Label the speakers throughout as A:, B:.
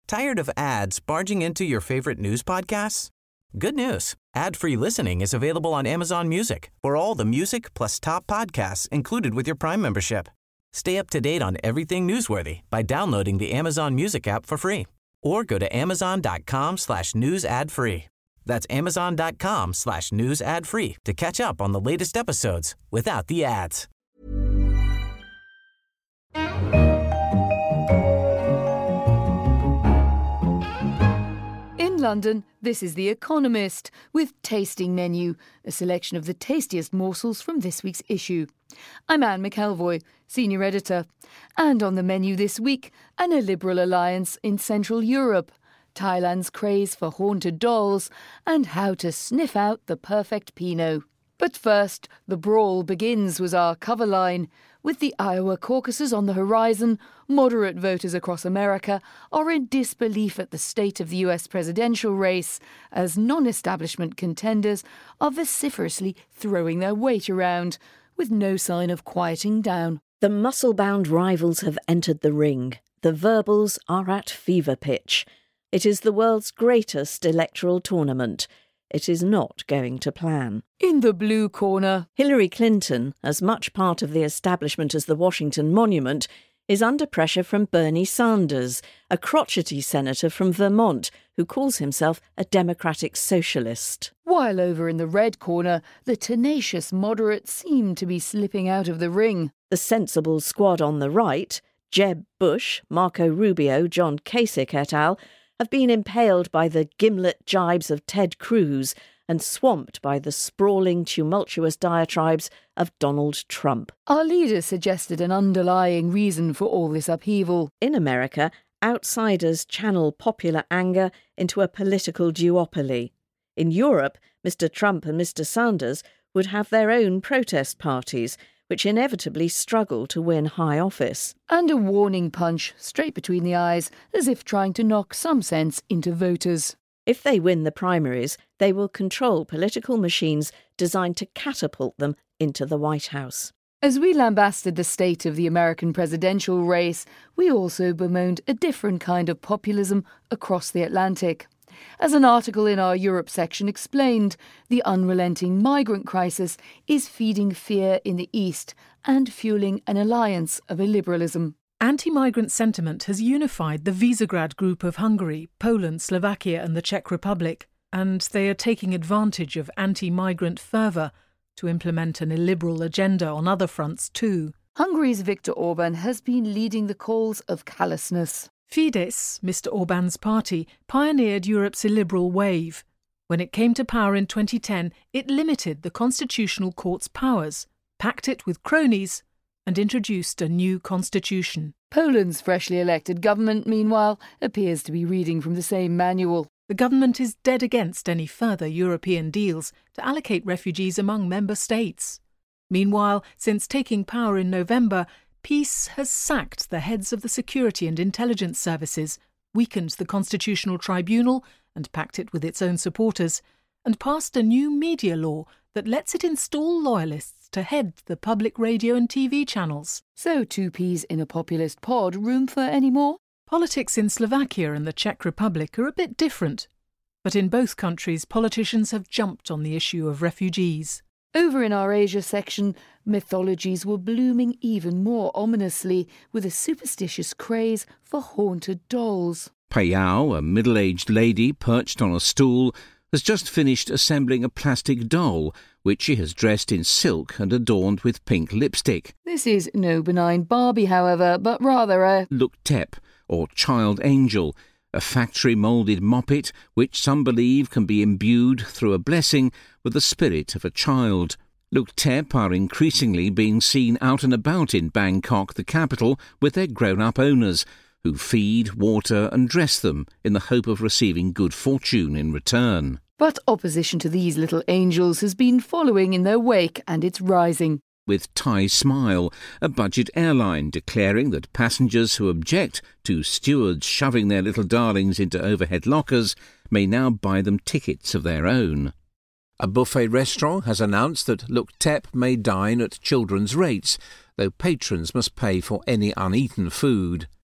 A: Tired of ads barging into your favorite news podcasts? Good news. Ad-free listening is available on Amazon Music for all the music plus top podcasts included with your Prime membership. Stay up to date on everything newsworthy by downloading the Amazon Music app for free or go to amazon.com/news ad free. That's amazon.com/news ad free to catch up on the latest episodes without the ads.
B: In London, this is The Economist with Tasting Menu, a selection of the tastiest morsels from this week's issue. I'm Anne McElvoy, Senior Editor. And on the menu this week, an illiberal alliance in Central Europe, Thailand's craze for haunted dolls, and how to sniff out the perfect Pinot. But first, the brawl begins was our cover line. With the Iowa caucuses on the horizon, moderate voters across America are in disbelief at the state of the US presidential race, as non-establishment contenders are vociferously throwing their weight around, with no sign of quieting down.
C: The muscle-bound rivals have entered the ring. The verbals are at fever pitch. It is the world's greatest electoral tournament. It is not going to plan.
B: In the blue corner,
C: Hillary Clinton, as much part of the establishment as the Washington Monument, is under pressure from Bernie Sanders, a crotchety senator from Vermont who calls himself a democratic socialist.
B: While over in the red corner, the tenacious moderates seem to be slipping out of the ring.
C: The sensible squad on the right, Jeb Bush, Marco Rubio, John Kasich et al., have been impaled by the gimlet jibes of Ted Cruz and swamped by the sprawling, tumultuous diatribes of Donald Trump.
B: Our leader suggested an underlying reason for all this upheaval.
C: In America, outsiders channel popular anger into a political duopoly. In Europe, Mr. Trump and Mr. Sanders would have their own protest parties, which inevitably struggle to win high office.
B: And a warning punch straight between the eyes, as if trying to knock some sense into voters.
C: If they win the primaries, they will control political machines designed to catapult them into the White House.
B: As we lambasted the state of the American presidential race, we also bemoaned a different kind of populism across the Atlantic. As an article in our Europe section explained, the unrelenting migrant crisis is feeding fear in the East and fueling an alliance of illiberalism.
D: Anti-migrant sentiment has unified the Visegrad group of Hungary, Poland, Slovakia and the Czech Republic, and they are taking advantage of anti-migrant fervour to implement an illiberal agenda on other fronts too.
B: Hungary's Viktor Orban has been leading the calls of callousness.
D: Fidesz, Mr. Orban's party, pioneered Europe's illiberal wave. When it came to power in 2010, it limited the Constitutional Court's powers, packed it with cronies, and introduced a new constitution.
B: Poland's freshly elected government, meanwhile, appears to be reading from the same manual.
D: The government is dead against any further European deals to allocate refugees among member states. Meanwhile, since taking power in November, PiS has sacked the heads of the security and intelligence services, weakened the Constitutional Tribunal and packed it with its own supporters, and passed a new media law that lets it install loyalists to head the public radio and TV channels.
B: So two peas in a populist pod, room for any more?
D: Politics in Slovakia and the Czech Republic are a bit different, but in both countries politicians have jumped on the issue of refugees.
B: Over in our Asia section, mythologies were blooming even more ominously with a superstitious craze for haunted dolls.
E: Payao, a middle-aged lady perched on a stool, has just finished assembling a plastic doll, which she has dressed in silk and adorned with pink lipstick.
B: This is no benign Barbie, however, but rather a
E: Luk Tep, or Child Angel, a factory-moulded moppet which some believe can be imbued through a blessing with the spirit of a child. Luk Tep are increasingly being seen out and about in Bangkok, the capital, with their grown-up owners, who feed, water and dress them in the hope of receiving good fortune in return.
B: But opposition to these little angels has been following in their wake, and it's rising.
E: With Thai Smile, a budget airline declaring that passengers who object to stewards shoving their little darlings into overhead lockers may now buy them tickets of their own. A buffet restaurant has announced that Luk Tep may dine at children's rates, though patrons must pay for any uneaten food.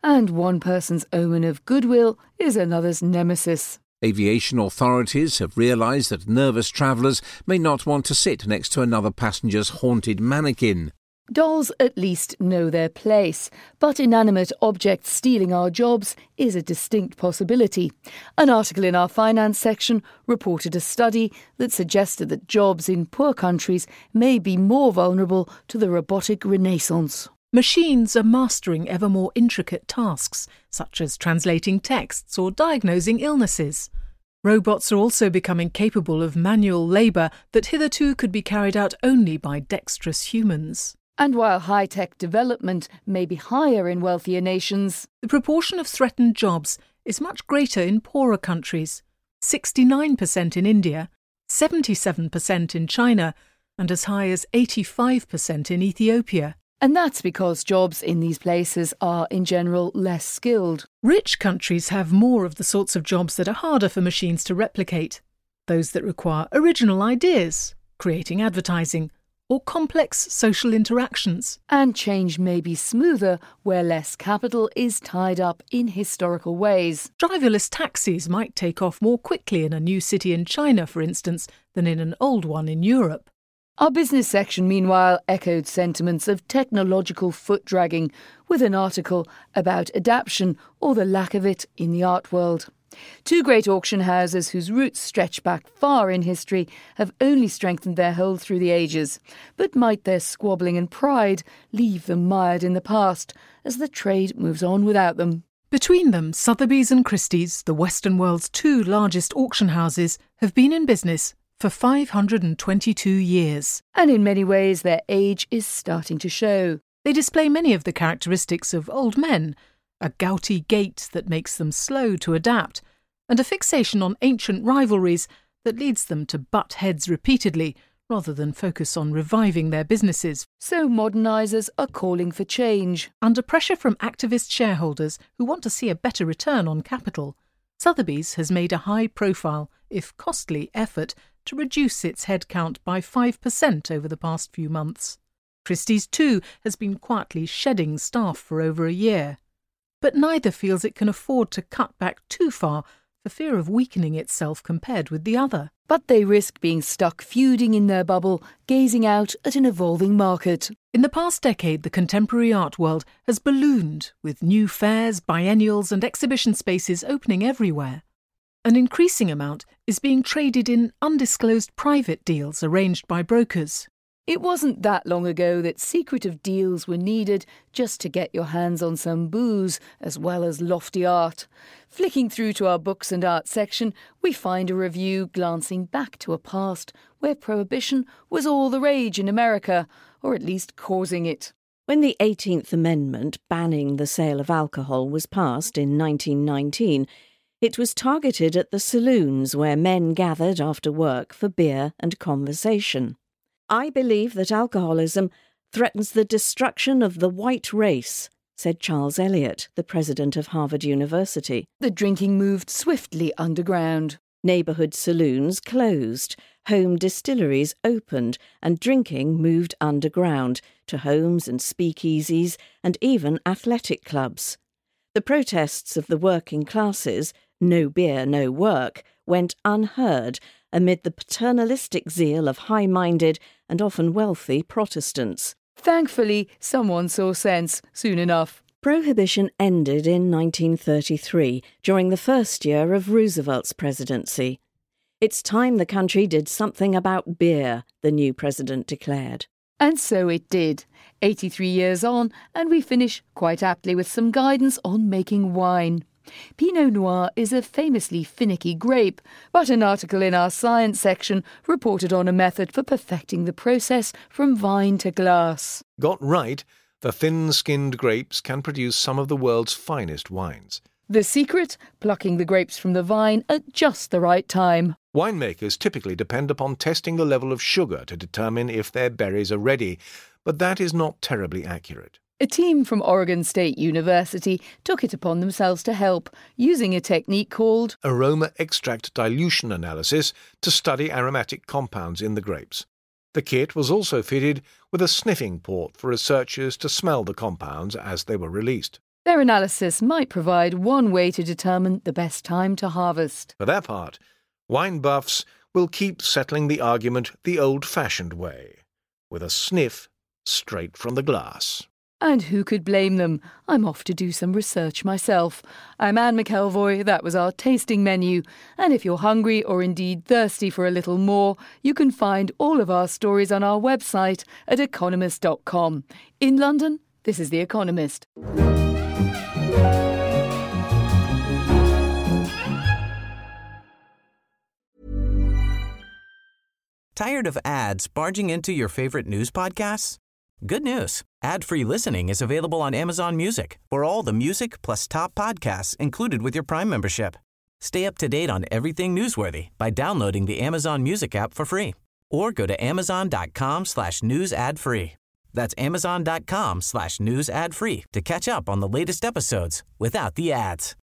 B: And one person's omen of goodwill is another's nemesis.
E: Aviation authorities have realised that nervous travellers may not want to sit next to another passenger's haunted mannequin.
B: Dolls at least know their place, but inanimate objects stealing our jobs is a distinct possibility. An article in our finance section reported a study that suggested that jobs in poor countries may be more vulnerable to the robotic renaissance.
D: Machines are mastering ever more intricate tasks, such as translating texts or diagnosing illnesses. Robots are also becoming capable of manual labour that hitherto could be carried out only by dexterous humans.
B: And while high-tech development may be higher in wealthier nations,
D: the proportion of threatened jobs is much greater in poorer countries, 69% in India, 77% in China, and as high as 85% in Ethiopia.
B: And that's because jobs in these places are, in general, less skilled.
D: Rich countries have more of the sorts of jobs that are harder for machines to replicate, those that require original ideas, creating advertising, or complex social interactions.
B: And change may be smoother where less capital is tied up in historical ways.
D: Driverless taxis might take off more quickly in a new city in China, for instance, than in an old one in Europe.
B: Our business section, meanwhile, echoed sentiments of technological foot-dragging with an article about adaptation or the lack of it in the art world. Two great auction houses whose roots stretch back far in history have only strengthened their hold through the ages, but might their squabbling and pride leave them mired in the past as the trade moves on without them.
D: Between them, Sotheby's and Christie's, the Western world's two largest auction houses, have been in business for 522 years.
B: And in many ways their age is starting to show.
D: They display many of the characteristics of old men, a gouty gait that makes them slow to adapt, and a fixation on ancient rivalries that leads them to butt heads repeatedly rather than focus on reviving their businesses.
B: So modernisers are calling for change.
D: Under pressure from activist shareholders who want to see a better return on capital, Sotheby's has made a high-profile, if costly, effort to reduce its headcount by 5% over the past few months. Christie's, too, has been quietly shedding staff for over a year. But neither feels it can afford to cut back too far for fear of weakening itself compared with the other.
B: But they risk being stuck feuding in their bubble, gazing out at an evolving market.
D: In the past decade, the contemporary art world has ballooned, with new fairs, biennials and exhibition spaces opening everywhere. An increasing amount is being traded in undisclosed private deals arranged by brokers.
B: It wasn't that long ago that secretive deals were needed just to get your hands on some booze as well as lofty art. Flicking through to our books and art section, we find a review glancing back to a past where prohibition was all the rage in America, or at least causing it.
C: When the 18th Amendment banning the sale of alcohol was passed in 1919, it was targeted at the saloons where men gathered after work for beer and conversation. I believe that alcoholism threatens the destruction of the white race, said Charles Eliot, the president of Harvard University.
B: The drinking moved swiftly underground.
C: Neighbourhood saloons closed, home distilleries opened, and drinking moved underground to homes and speakeasies and even athletic clubs. The protests of the working classes, no beer, no work, went unheard amid the paternalistic zeal of high-minded and often wealthy Protestants.
B: Thankfully, someone saw sense soon enough.
C: Prohibition ended in 1933, during the first year of Roosevelt's presidency. It's time the country did something about beer, the new president declared.
B: And so it did. 83 years on, and we finish quite aptly with some guidance on making wine. Pinot Noir is a famously finicky grape, but an article in our science section reported on a method for perfecting the process from vine to glass.
F: Got right, the thin-skinned grapes can produce some of the world's finest wines.
B: The secret? Plucking the grapes from the vine at just the right time.
F: Winemakers typically depend upon testing the level of sugar to determine if their berries are ready, but that is not terribly accurate.
B: A team from Oregon State University took it upon themselves to help, using a technique called
F: aroma extract dilution analysis to study aromatic compounds in the grapes. The kit was also fitted with a sniffing port for researchers to smell the compounds as they were released.
B: Their analysis might provide one way to determine the best time to harvest.
F: For their part, wine buffs will keep settling the argument the old-fashioned way, with a sniff straight from the glass.
B: And who could blame them? I'm off to do some research myself. I'm Anne McElvoy, that was our tasting menu. And if you're hungry or indeed thirsty for a little more, you can find all of our stories on our website at economist.com. In London, this is The Economist.
A: Tired of ads barging into your favorite news podcasts? Good news. Ad-free listening is available on Amazon Music for all the music plus top podcasts included with your Prime membership. Stay up to date on everything newsworthy by downloading the Amazon Music app for free or go to amazon.com/news ad free. That's amazon.com/news ad free to catch up on the latest episodes without the ads.